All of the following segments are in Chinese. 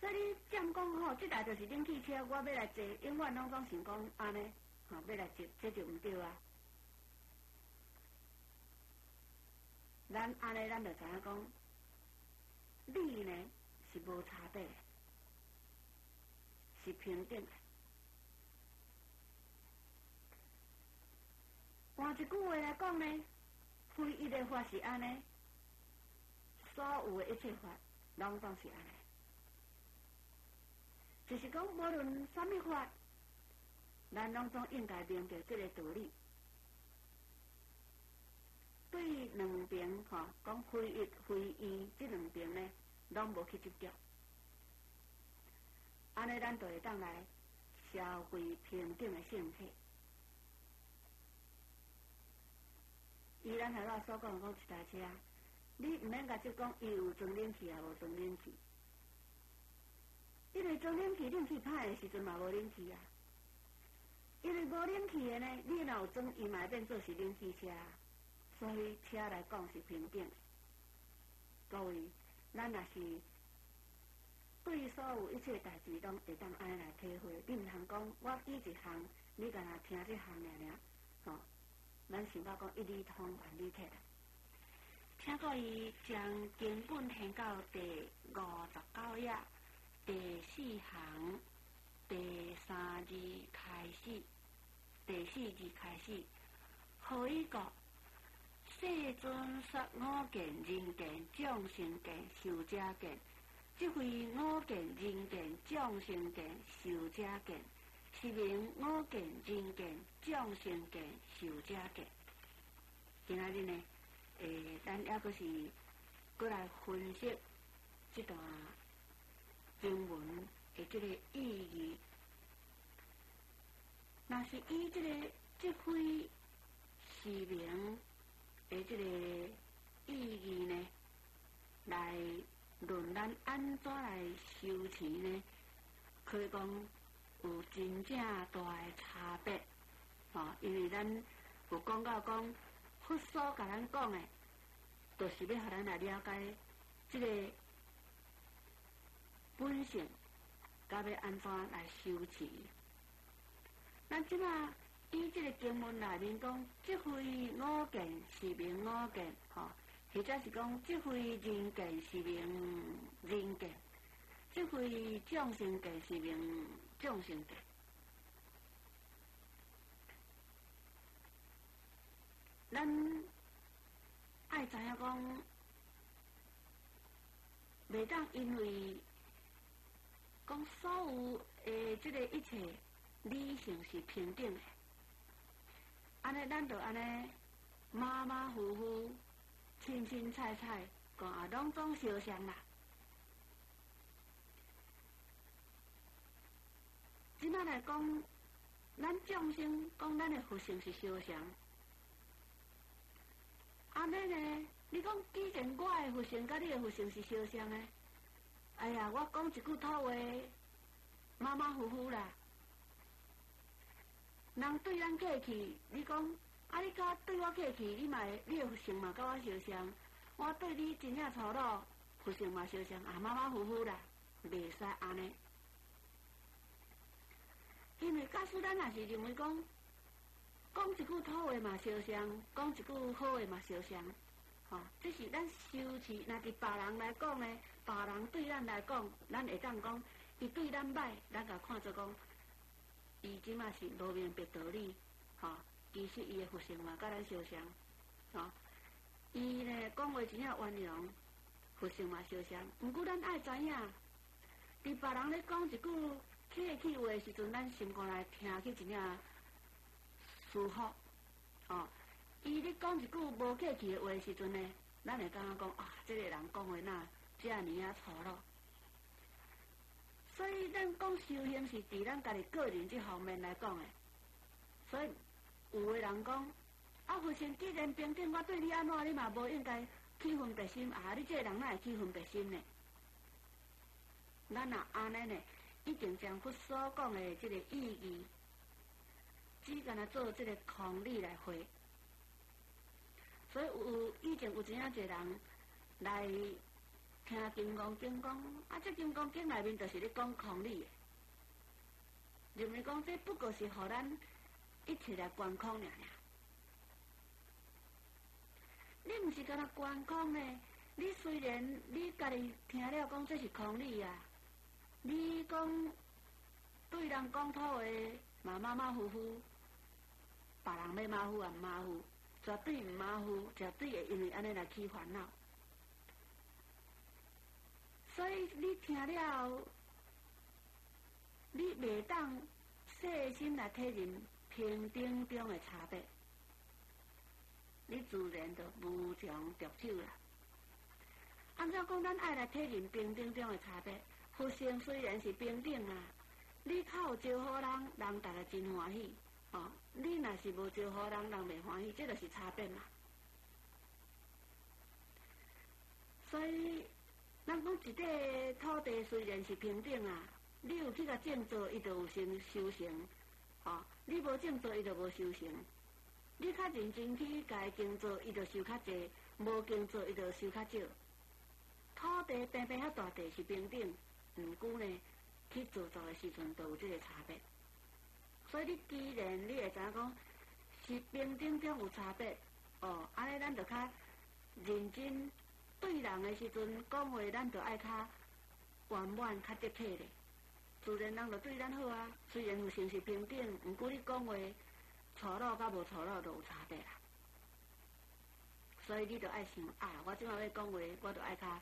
所以你占讲吼，即台就是冷气车，我要来坐，永远拢想讲安尼，吼要来坐，这就毋对啊。咱安尼，咱就知影讲，理呢是无差别的，是平等的。换一句话来讲呢，唯一的法是安尼，所有的一切法拢总是安尼。就是讲，无论什么法，咱拢总应该明白这个道理。对两边吼，讲非一非异，这两边呢，拢无去执着。安尼，咱就会当来社会平等的性体。伊咱头仔所讲讲一台车，你毋免甲即讲伊有装冷气啊，无装冷气。因为装冷气，冷气歹的时阵嘛无冷气啊。因为无冷气的呢，你若有装，伊嘛会变做是冷气车啊。所以车来讲是平等的。各位，咱若是对所有一切代志拢会当安尼来体会，你毋通讲我记一项，你干那听这项尔，吼。咱想到讲一理通万理体。请各位将经本掀到第59页第4行第3字开始，第4字开始，何以讲？世尊说五见、人见、众生见、寿者见，即非五见、人见、众生见、寿者见，是名五见、人见、众生见、寿者见。今仔日呢，咱还阁是过来分析这段经文的这个意义。若是以这个即非是名的这个意义呢，来论咱安怎来修持呢？可以讲有真正大的差别，因为咱有讲到讲，佛所甲咱讲的，就是要互咱来了解这个本性，甲要安怎来修持。咱即马以这个经文内面讲，即非五见是名五见，或者是讲即非人见是名人见，即非众生见是名众生见。咱爱知影讲，袂当因为讲所有的这个一切理性是平等的。安尼，咱就安尼马马虎虎、清清菜菜，讲啊，拢总相像啦。即摆来讲，咱众生讲咱的佛性是相像，安尼呢？你讲既然我的佛性甲你的佛性是相像的，哎呀，我讲一句土话，马马虎虎啦。人对咱客气，你讲啊，你甲对我客气，你的佛性嘛甲我相像，我对你真正粗鲁，佛性嘛相像，啊马马虎虎啦，袂使安尼。因为假使咱若是认为讲一句土话嘛相像，讲一句好话嘛相像，这是咱修持。若伫别人来讲呢，别人对咱来讲，咱会当讲，伊对咱歹，咱甲看做讲。伊即马是无明白道理，其实伊的佛性嘛，甲咱相像，伊呢讲话真正圆融，佛性嘛相像。毋过咱爱知影，伫别人咧讲一句客气话的时阵，咱心肝来听去真正舒服，伊咧讲一句无客气的话的时阵呢，咱会感觉讲啊，这个人讲话哪这样粗鲁。所以，咱讲修行是伫咱家己个人这方面来讲的。所以，有的人讲，啊，佛性既然平等，我对你安怎，你嘛无应该起分别心啊！你这个人哪会起分别心呢？咱若安尼呢，已经将佛所讲的这个意义，只干那做这个空理来回。所以已经有真正侪人来听金刚经讲，啊，这金刚经内面就是咧讲空理的，认为讲这不过是互咱一起来观空尔。你毋是干那观空呢？你虽然你家己听了讲这是空理啊，你讲对人讲土话嘛马马虎虎，别人要马虎也毋马虎，绝对毋马虎，绝对会因为安尼来起烦恼。所以你听了，你袂当细心来体认平等中的差别，你自然就无从着手啦。按照讲，咱爱来体认平等中的差别。佛性虽然是平等啊，你靠招好人，人大家真欢喜。哦，你若是无招好人，人袂欢喜，这就是差别嘛。所以，咱讲一块土地虽然是平等啊，你有去甲种做，伊就有成修成。哦，你无种做，伊就无修成。你较认真去甲伊耕作，伊就收较济；无耕作，伊就收较少。土地平平遐大地是平等，毋过呢，去做作的时阵，就有这个差别。所以你既然你会知影讲是平等中有差别，哦，安尼咱就较认真对人的时阵讲话，咱就爱较圆满、较得体咧。自然人就对咱好啊。虽然有成是平等，毋过你讲话错落甲无错落就有差别啦。所以你就爱想啊，我即摆要讲话，我就爱较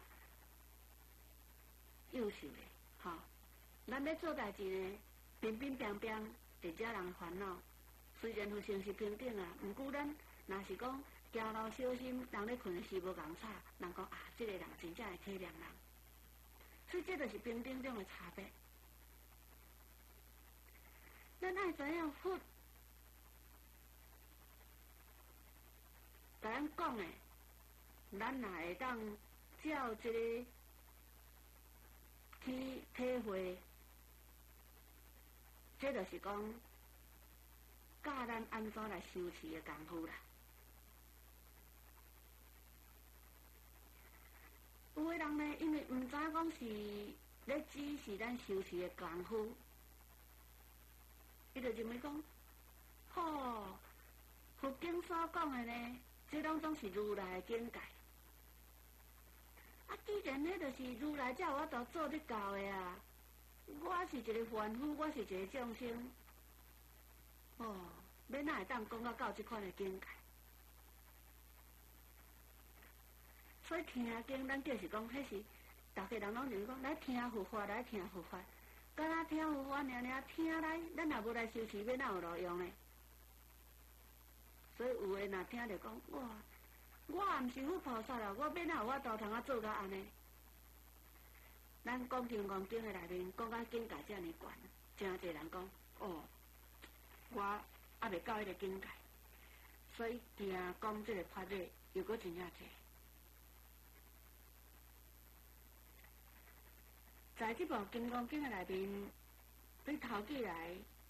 优秀咧，吼。咱要做代志呢，平平平平，会惹人烦恼。虽然有成是平等啊，毋过咱若是讲行路小心，人咧困时无共吵，人讲啊，这个人真正会体谅人。所以这就是平等中的差别。咱爱知影佛甲咱讲的，咱若会当照这个去体会，这就是讲教咱安怎来修持的功夫啦。有的人呢，因为毋知讲是咧指示咱修持的功夫，伊就认为讲，吼，佛经所讲的呢，这拢总是如来的境界。啊，既然迄就是如来才有法度做得到的啊，我是一个凡夫，我是一个众生，哦，要哪会当讲到这款的境界？所以听经，咱就是讲，迄是大家人拢认为讲，来听佛法，来听佛法，敢若听佛法尔听来，咱若无来修持，要哪有路用呢？所以有诶，若听着讲，哇，我也毋是佛菩萨啦，我要哪有法度通啊做到安尼？咱讲金刚经诶内面讲到境界遮尔悬，真侪人讲，哦，我还袂到迄个境界，所以惊讲这个法律又搁真正侪。在这部《金刚经》的内面，对头起来，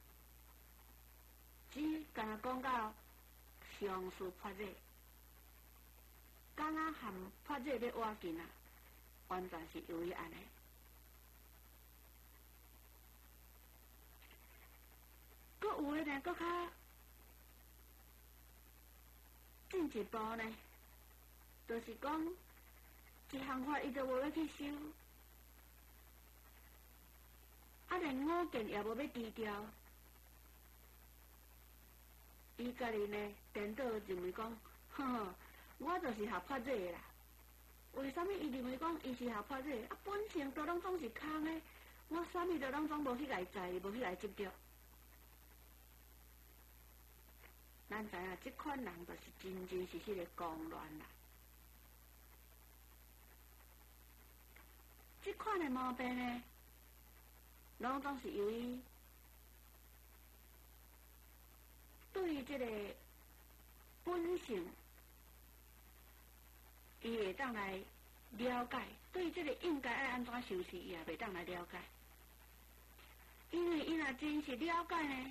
只敢若讲到上述法律，敢若含法律要挖紧啊，完全是由于安尼。搁有诶呢，搁较进一步呢，就是讲一项法伊就无要去修。啊，连五件也无要低调，伊家己呢颠倒认为讲，呵，我就是学法律的啦。为什么伊认为讲伊是学法律？啊，本性都拢总是空的，我啥物都拢总无去来在意，无去来执着。咱知影，即款人就是真真实实的狂乱啦。即款的毛病呢？拢总是由于对这个本性，伊会当来了解；对这个应该爱安怎修持，伊也袂当来了解。因为伊若真是了解呢，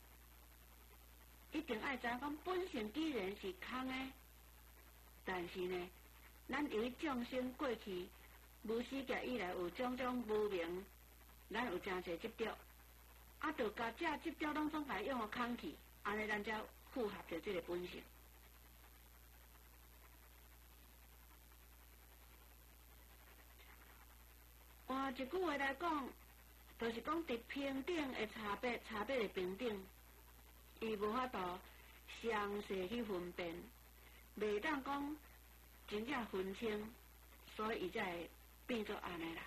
一定爱知影讲本性既然是空的，但是呢，咱由于众生过去无始界以来有种种无明，咱有真侪执着，啊，着甲这执着拢总来用互空去，安尼咱才符合着这个本性。换一句话来讲，就是讲伫平等的差别的平等，伊无法度详细去分辨，袂当讲真正分清，所以伊才会变做安尼啦。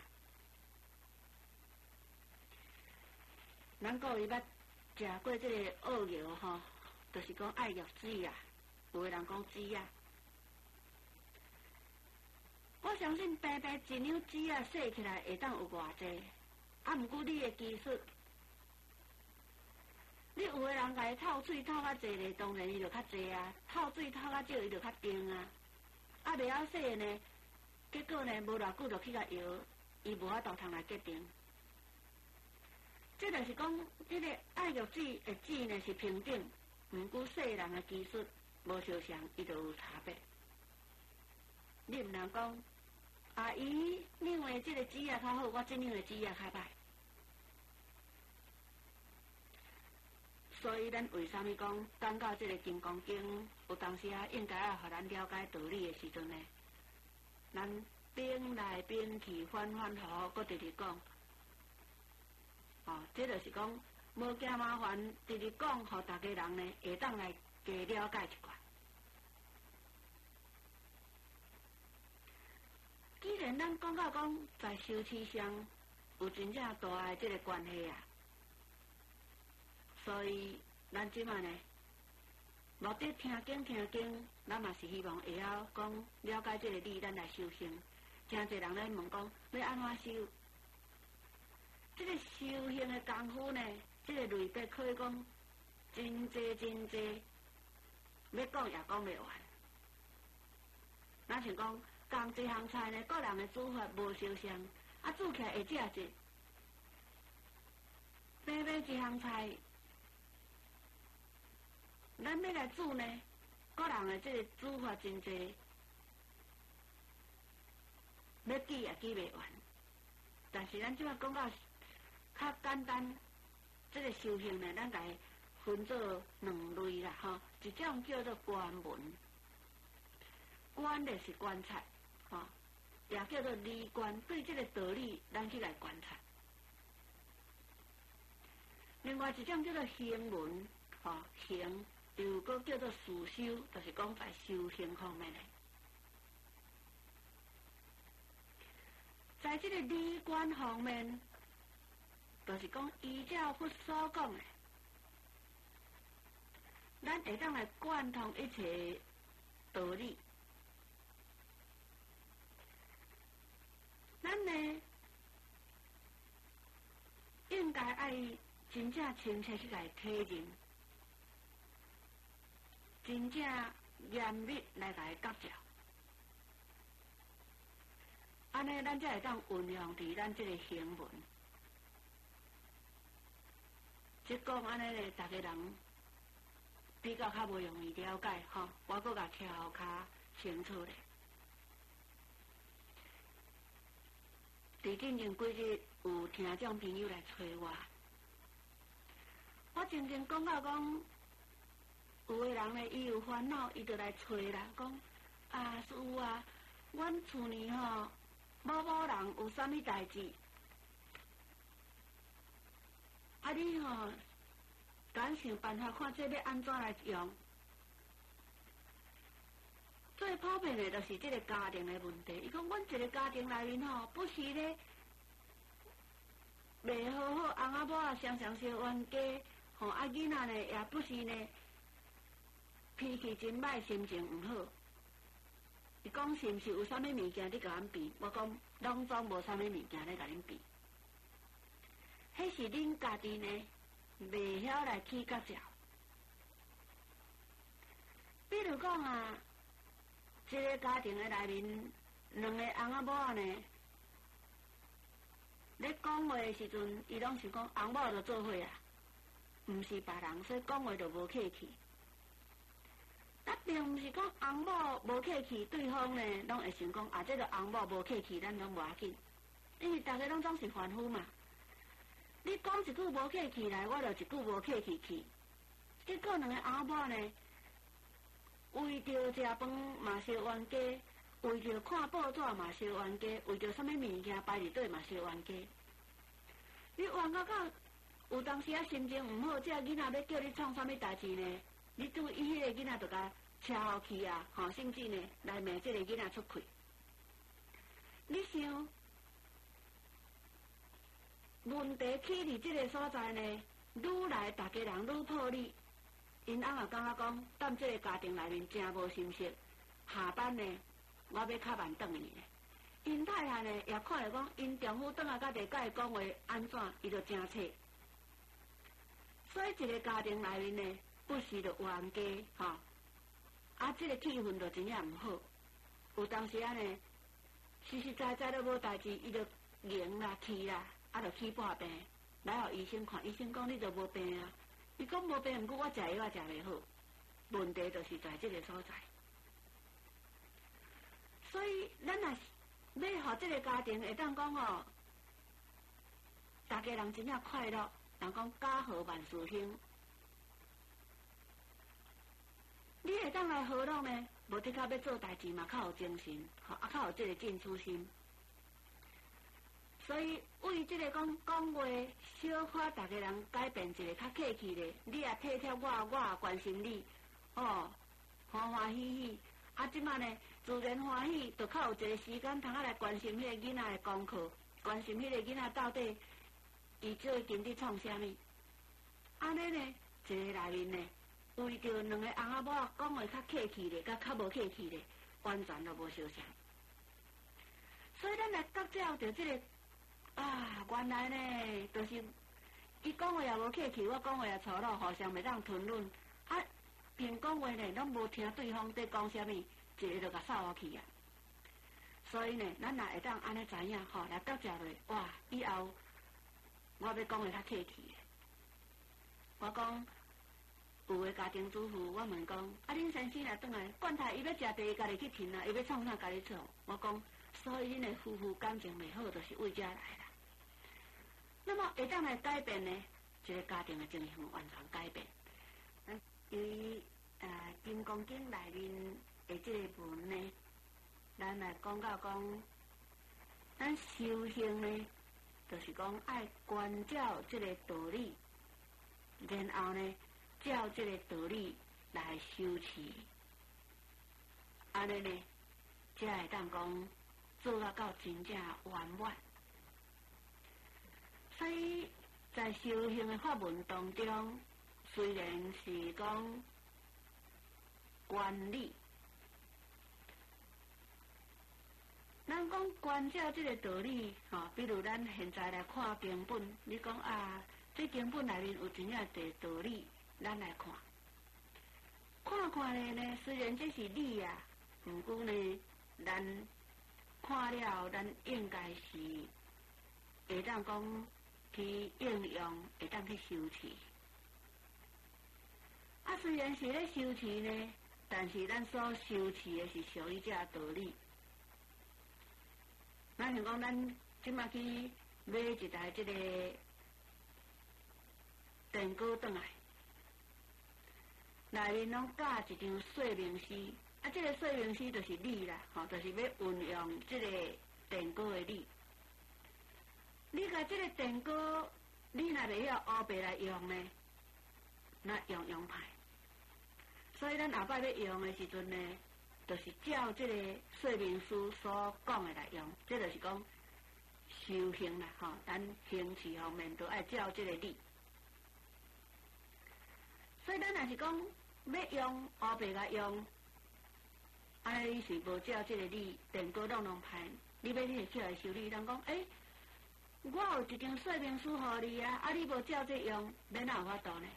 咱古语捌食过这个蚵药吼，就是讲爱玉水啊，有个人讲水啊。我相信白白一两水啊，洗起来会当有偌济，啊，毋过你的技术，你有个人甲伊透水透较济咧，当然伊就较济啊；透水透较少，伊就较重啊。啊，袂晓洗呢，结果呢，无偌久就去甲摇，伊无法度通来决定。这就是讲，这个爱玉水的水呢是平等，毋过洗人的技术无相像，伊就有差别。你毋能讲。啊，伊认为这个水啊较好，我这两个水啊较歹。所以咱为什么讲讲到这个《金刚经》，有当时啊应该要互咱了解道理的时阵呢，咱变来变去，反反复复，搁直直讲。这就是讲无惊麻烦，直直讲，互大家人呢会当来加了解一寡。既然咱讲到讲在修持上有真正大的这个关系啊，所以咱即摆呢，目的听经，咱嘛是希望会晓讲了解这个理，咱来修行。真侪人来问讲，要安怎修？这个修行的功夫呢，这个类别可以讲真济，要讲也讲袂完。咱像讲。同一项菜呢，个人的煮法无相像，啊，煮起来会食者。平平一项菜，咱要来煮呢，个人的这个煮法真济，要记也记袂完。但是咱即摆讲到较简单，这个修行呢，咱来分做两类啦，吼，一种叫做观闻，观的是观察。也叫做理观，对这个道理，咱去来观察。另外一种叫做行文，行又个叫做事修，就是讲在修行方面的。在这个理观方面，就是讲依照佛所讲的，咱会当来贯通一切道理。咱呢，应该爱真正清晰去来体认，真正严密来甲伊觉照，安尼咱才会当运用伫咱这个行文。即讲安尼咧，大家人比较较无容易了解吼，我搁甲调较清楚咧。伫近前几日有听众朋友来找我曾经讲到讲，有个人呢，伊有烦恼，伊就来找啦，讲啊，师父啊，阮厝呢吼，某人有啥物代志，啊你吼，咱想办法看这要安怎来用。最普遍的就是这个家庭的问题。伊讲，阮一个家庭内面吼，不是咧袂好好，翁仔某啊常常相冤家，吼啊囡仔呢也不是呢脾气真歹，心情毋好。伊讲是毋是有啥物物件你甲阮变？我讲拢总无啥物物件咧甲恁变。迄是恁家己呢袂晓来去觉照。比如讲啊。这个家庭的内面，两个翁仔某啊呢，咧讲话的时阵，伊拢是讲翁某就做伙啊，毋是别人，所以讲话就无客气。 咱并毋是讲翁某无客气，对方呢拢会想讲啊，这个翁某无客气，咱拢无要紧，因为大家拢总是凡夫嘛。你讲一句无客气来，我就一句无客气去，结果两个翁某呢，为着食饭嘛烧冤家，为着看报纸嘛烧冤家，为着什么物件摆伫底嘛烧冤家。你冤到有当时啊心情毋好，这囡仔要叫你创什么代志呢？你对伊迄个囡仔就甲车互去啊，吼，甚至呢来骂这个囡仔出气。你想？问题起伫这个所在呢，愈来大家人愈破例，因翁也感觉讲，踮这个家庭内面真无心息。下班呢，我要较慢转去呢。因太太呢，也看着讲，因丈夫转来甲地甲伊讲话安怎，伊就真切。所以一个家庭内面呢，不时就冤家，吼，啊，这个气氛就真正毋好。有当时啊呢，实实在在都无代志，伊就赢啦、气啦。啊，就起半病，来互医生看，医生讲你就无病啊。伊讲无病，毋过我食药也食袂好。问题就是在这个所在。所以，咱若要互这个家庭会当讲哦，大家人真正快乐，人讲家和万事兴。你会当来和乐呢？无的确要做代志嘛，较有精神，吼，啊，较有这个进取心。所以为这个讲话，小可大家人改变一个较客气的，你也体贴我，我也关心你，哦，欢欢喜喜。啊，即摆呢，自然欢喜，就较有一个时间，通来关心迄个囡仔的功课，关心迄个囡仔到底伊最近伫创啥物。安尼呢，一个内面呢，为着两个翁仔某讲话较客气的，甲较无客气的，完全都无相像。所以咱来觉照着这个。啊，原来呢，就是伊讲话也无客气，我讲话也粗鲁，互相袂当吞论。啊，凭讲话呢，拢无听对方在讲啥物，一个就甲扫落去啊。所以呢，咱也会当安尼知影吼，来觉照落，哇，以后我要讲话较客气的。我讲有个家庭主妇，我问讲，啊，恁先生来转来，罐头伊要食第二家己去听啊，伊要创啥家己做？我讲，所以恁的夫妇感情袂好，就是为遮来啦。那么会当来改变呢？这个家庭的情形完全改变。由于《金刚经》内面的这个文呢，咱来讲到讲，咱修行呢，就是讲爱关照这个道理，然后呢，照这个道理来修持，安尼呢，才会当讲做到真正圆满。所以在修行的法门当中，虽然是讲原理，咱讲关照这个道理，吼，比如咱现在来看经本，你讲啊，这经本内面有真正的道理，咱来看，看看呢，虽然这是理啊，不过呢，咱看了，咱应该是会当讲。去应用，会当去修持。啊，虽然是咧修持呢，但是咱所修持的是属于这道理。咱像讲，咱即马去买一台这个电锅转来，内面拢加一张说明书，啊，这个说明书就是理啦，吼，就是要运用这个电锅的理。你甲这个电锅，你若袂晓乌白来用呢，那用歹。所以咱后摆要用的时阵呢，就是照这个说明书所讲的来用，这就是讲修行啦，吼，咱行持方面都爱照这个理。所以咱若是讲要用乌白来用，安尼是无照这个理，电锅弄歹，你要你会起来修理，人讲我有一张说明书予你啊，啊你无照这用，你哪有法度呢？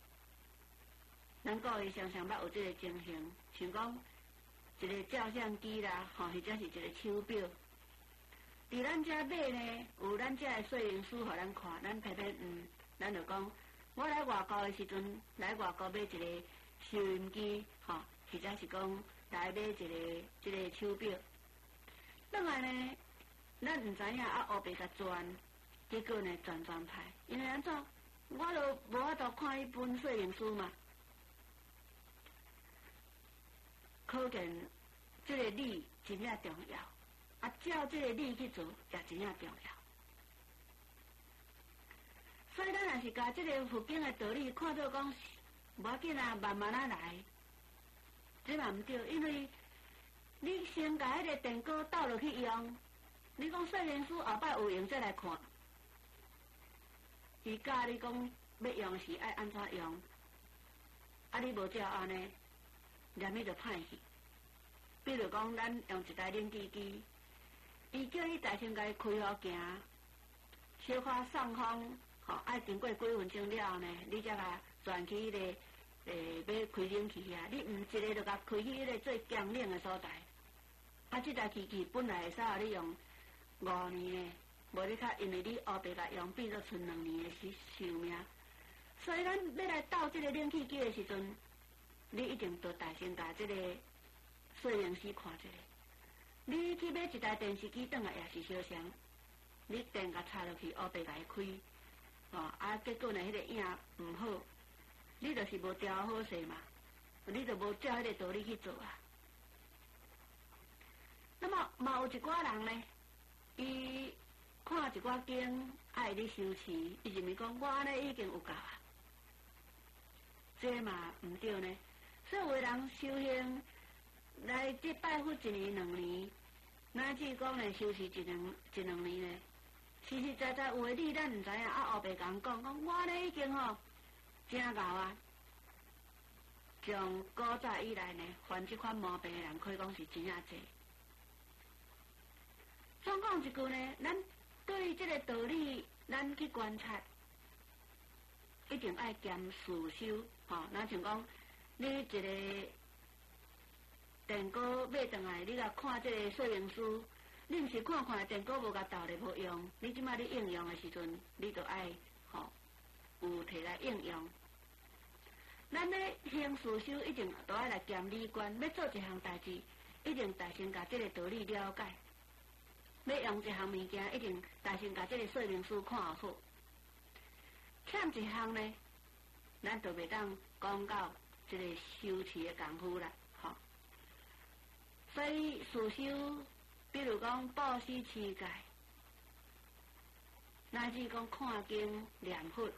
咱各位常常捌有这个情形，像讲一个照相机啦，吼，或者是一个手表，伫咱遮买呢，有咱遮的说明书予咱看，咱偏偏咱就讲，我来外国的时阵，来外国买一个收音机，吼， 或者是讲来买一个手表。另外呢，咱唔知影啊，黑白甲转，结果呢转歹，因为安怎？我都无法度看迄本说明书嘛，可见这个理真正重要，啊，照这个理去做也真正重要。所以咱若是甲这个佛经的道理看做讲无要紧啊，慢慢啊来，这嘛毋对，因为你先甲迄个电锅倒落去用，你讲说明书后摆有用再来看。伊教你讲要用时爱安怎用，啊你无照安尼，念伊就歹去。比如讲，咱用一台冷机机，伊叫你大声甲伊开互行，小可送风，爱经过几分钟了后呢，你才甲转去迄个要开冷气啊。你毋一个就甲开去迄个最强冷的所在，啊，即台机器本来会使互你用5年呢。无你较，因为你黑白来用，变做剩2年的寿命，所以咱要来倒这个冷气机的时阵，你一定要大声甲这个说明书看一下。你去买一台电视机，转来也是相像，你电甲插落去，黑白来开，啊，结果呢，迄个影毋好，你就是无调好势嘛，你就无照迄个道理去做啊。那么嘛有一寡人呢，伊看一寡经，爱你修持，伊认为讲我安尼已经有够啊，这嘛毋对呢。所以有的人修行来这拜佛1年2年，乃至讲呢修持一两年呢，实实在在有的理咱毋知影，啊后白讲我安尼已经真够啊。从古早以来呢，犯这款毛病的人可以讲是真正多。总讲一句呢，咱对于这个道理，咱去观察，一定爱兼事修，那像讲，你一个电锅买回来，你甲看这个说明书，你毋是看电锅无甲倒咧无用，你即摆你应用的时阵，你就爱有摕来应用。咱咧行事修，一定都爱来兼理观，要做一项代志，一定大先甲这个道理了解。要用一项物件，一定大先甲这个说明书看好。欠一项呢，咱就袂当讲到这个修持的功夫啦，所以事修，比如讲布施持戒，乃至讲看经念佛，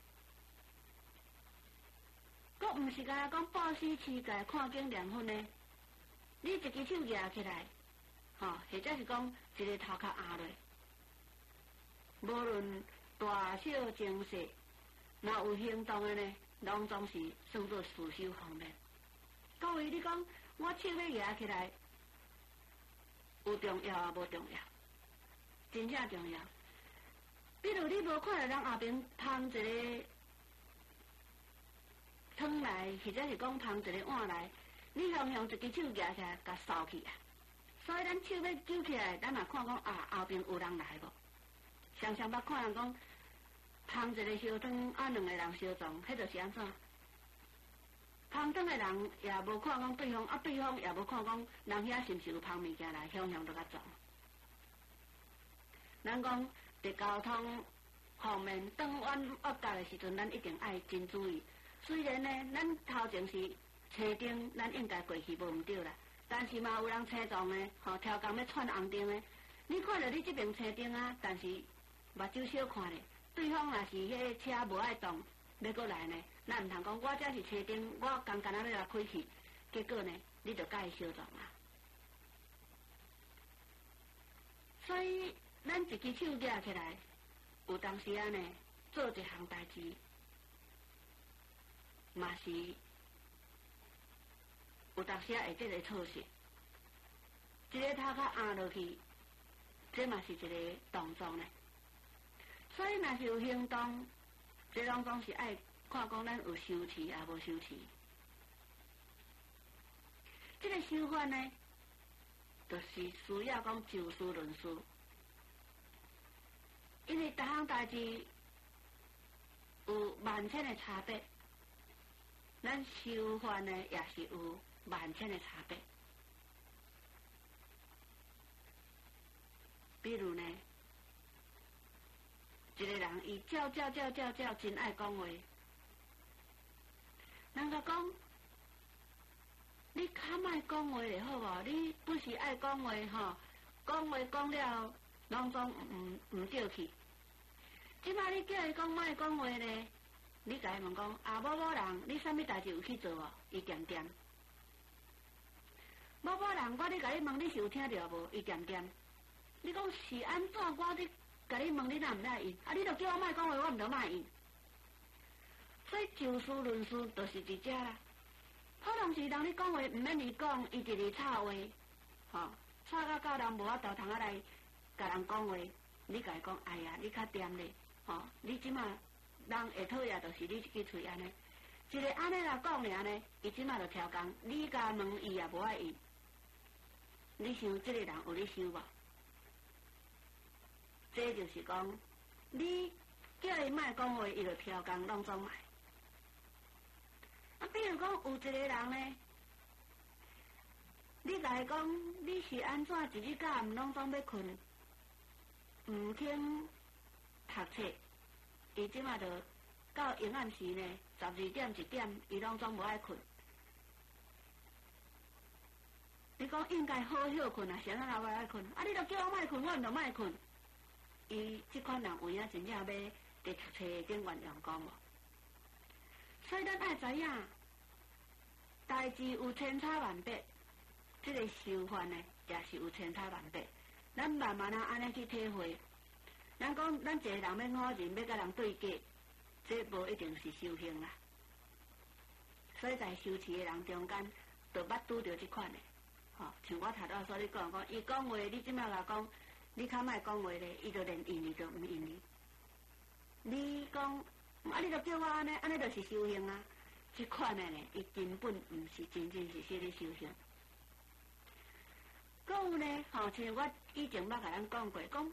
佫毋是干讲布施持戒、看经念佛呢？你一只手举起来。或者是讲一个头壳压落，无论大小精细，若有行动的呢，拢总是算作事修方面。各位，你讲我手要举起来，有重要啊？无重要？真正重要。比如你无看到人后边捧一个汤来，或者是讲捧一个碗来，你用一只手举起来，甲扫去啊！所以咱手要举起来，咱嘛看讲后边有人来无？常常捌看人讲捧一个烧汤，2个人相撞，迄就是安怎？捧汤的人也无看讲对方，对方也无看讲人遐是毋是有捧物件来，向都甲撞。咱讲伫交通方面转弯恶角的时阵，咱一定爱真注意。虽然呢，咱头前是车灯，咱应该过去无毋对啦。但是嘛，有人车撞呢，超工要窜红灯呢。你看到你这边车灯啊，但是目睭小看咧，对方若是迄车无爱动，要过来呢，咱毋通讲我这是车灯，我刚刚要来开去，结果呢，你就甲伊相撞啦。所以，咱一只手举起来，有当时啊呢，做一项代志，嘛是。有当时会这个措施，一个头壳压落去，这嘛是一个动作呢。所以若是有行动，这拢总是爱看讲咱有修持也无修持。这个修法呢，就是需要讲就事论事，因为每项代志有万千的差别，咱修法呢也是有万千的差别。比如呢，一个人伊叫真爱讲话，人甲讲，你较莫讲话就好无？你不是爱讲话吼，讲话讲了拢总唔对去。即摆你叫伊讲莫讲话呢，你甲伊问讲某人，你啥物代志有去做无？伊点点。某人，我咧甲你问，你是有听着无？伊点点。你讲是安怎？我咧甲你问，你哪毋爱应？你著叫我莫讲话，我毋着莫应。所以就事论事，就是一只啦。可能是人你讲话毋免伊讲，伊一直插话，插到人无法度通来甲人讲话。你甲伊讲，哎呀，你较掂咧，你即马人会讨厌，就是你一支喙安尼。一个安尼来讲尔呢，伊即马就超工，你甲问伊也无爱应。你想即个人有咧想无？这就是讲，你叫伊莫讲话，伊就超工拢总来。比如讲有一个人呢，你甲伊讲你是安怎一日到暗拢总要困，毋肯读册，伊即马就到阴暗时呢，12点1点，伊拢总无爱困。你讲应该好好困啊，谁人也无爱困？你著叫我莫困，我毋著莫困。伊即款人有影真正要伫读册跟原谅讲无？所以咱爱知影，代志有千差万别，这个想法呢，也是有千差万别。咱慢慢安尼去体会。咱讲咱一个人要好人，要甲人对价，这无一定是修行啦。所以在修持的人中间，就捌拄着即款的。像我头仔所你讲，伊讲话，你即摆甲讲，你较莫讲话咧，伊就连应你就毋应你。你讲，你就叫我安尼就是修行啊。即款的呢，伊根本毋是真正是说咧修行。搁有呢，像我以前捌甲咱讲过，讲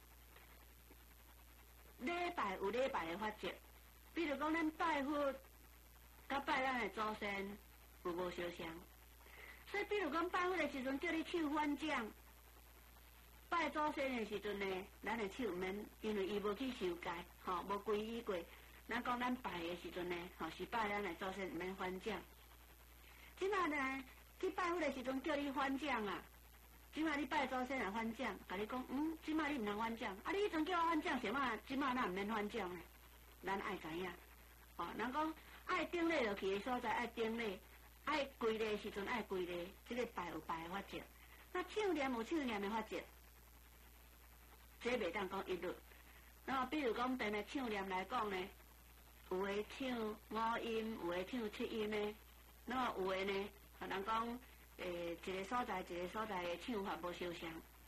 礼拜有礼拜的法则，比如讲咱拜佛，甲拜咱的祖先有无相像？所以，比如讲拜佛的时阵，叫你手反掌；拜祖先的时阵呢，咱的手毋免，因为伊无去受戒，无皈依过。咱讲咱拜的时阵呢，是拜咱的祖先，毋免反掌。即马呢，去拜佛的时阵叫你反掌啊！即马你拜祖先来反掌，甲你讲，即马你毋通反掌，你迄阵叫我反掌，什么？即马咱毋免反掌呢？咱爱知影，人讲爱顶礼就去的所在，爱顶礼。爱跪礼时阵爱跪礼，这个拜有拜的法则。那唱念有唱念的法则，这袂当讲一律。那么比如讲，定的唱念来讲呢，有的唱5音，有的唱7音的。那么有的呢，人讲一个所在一个所在的唱法无相像。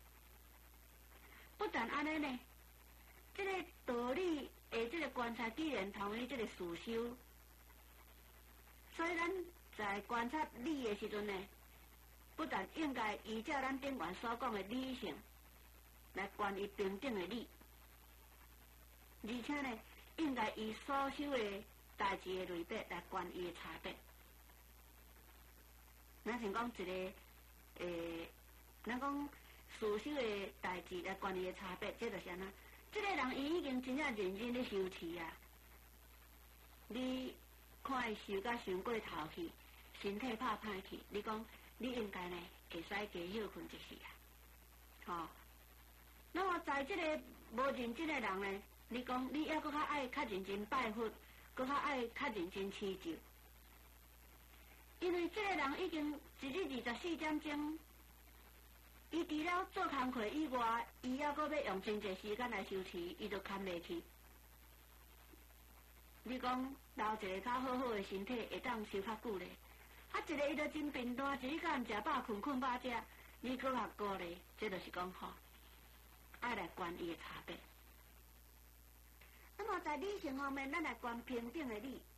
不但安尼呢，这个道理这个观察既然同于这个事修，所以咱在观察理的时阵呢，不但应该依照咱顶悬所讲的理性来观伊平等的理，而且呢，应该以所修的代志的类别来观伊的差别。咱像讲一个咱讲事修的代志来观伊的差别，这就是安怎？这个人伊已经真正认真咧修持啊，你看伊修甲伤过头去。身体怕歹去，你讲你应该呢会使加休困就是啊。那么在这个无认真的人呢，你讲你还搁较爱较认真拜佛，搁较爱较认真持咒，因为这个人已经一日24点钟，伊除了做工课以外，伊还搁要用真侪时间来修持，伊就堪袂去。你讲留一个较好好的身体，会当修较久咧。一个伊就真贫惰，一日到晚食饱困饱食，你搁较高咧，这就是讲爱来观伊的差别。那么在理性方面，咱来观平等的理。